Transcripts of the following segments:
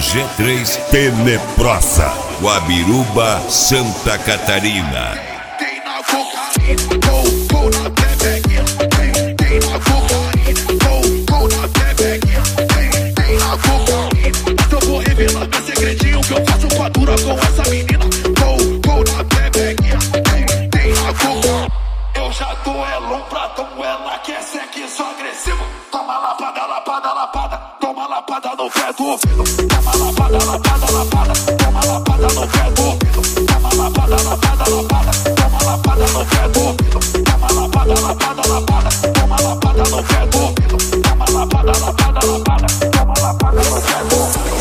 G3 Tenebrosa, Guabiruba, Santa Catarina. Tem na cocaína, go na pepequinha. Tem na cocaína, go na pepequinha. Tem na cocaína. Mas eu vou revelar meu segredinho que eu faço com a dura com essa menina. Go na pepequinha. Tem na cocaína. Eu já dou ela um pratão, ela quer sexo agressivo. Toma lapada, lapada, lapada. Toma lapada no pé do ouvido. Toma lapada, lapada, lapada. Toma lapada no pé do ouvido. Toma lapada, lapada, lapada. Toma lapada no pé do ouvido. Toma lapada, lapada, lapada. Toma lapada no pé do ouvido. Toma lapada, lapada, lapada. Toma lapada no pé do ouvido.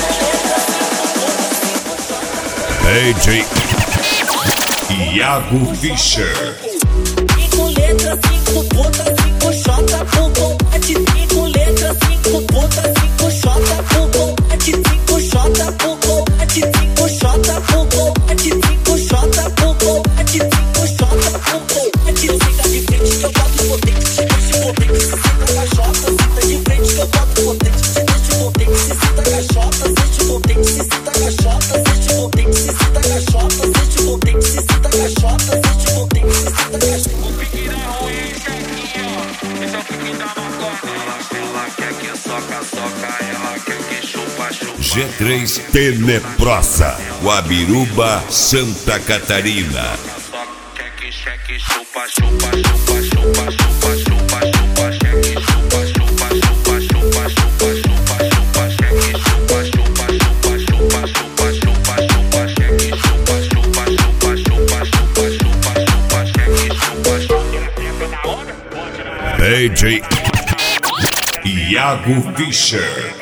DJ Iago Fischer. 5 letras, 5 putas, 5 xota, pro combate. 5 letras, 5 putas, 5 xota, pro combate. 5 xota, pro combate. 5 xota, pro combate. 5 xota, pro combate. 5 xota, pro combate. Eu fica de frente que eu boto potente. Te deixo potente, se sinta caixota. Senta de frente que eu boto potente. Te deixo potente, se sinta caixota. Deixo potente, se sinta caixota. Deixo potente, se sinta caixota. Deixo potente, se sinta caixota. Deixo potente, se sinta caixota. G3 Tenebrosa, Guabiruba, Santa Catarina. Quer que cheque, chupa, chupa, chupa, chupa, chupa, chupa, chupa, cheque, chupa, chupa, chupa, chupa, chupa, chupa, chupa, cheque, chupa, chupa, chupa, chupa, chupa, chupa, chupa, cheque, chupa, chupa, chupa, chupa, chupa, chupa, chupa, cheque, chupa, chupa. DJ Iago Fischer.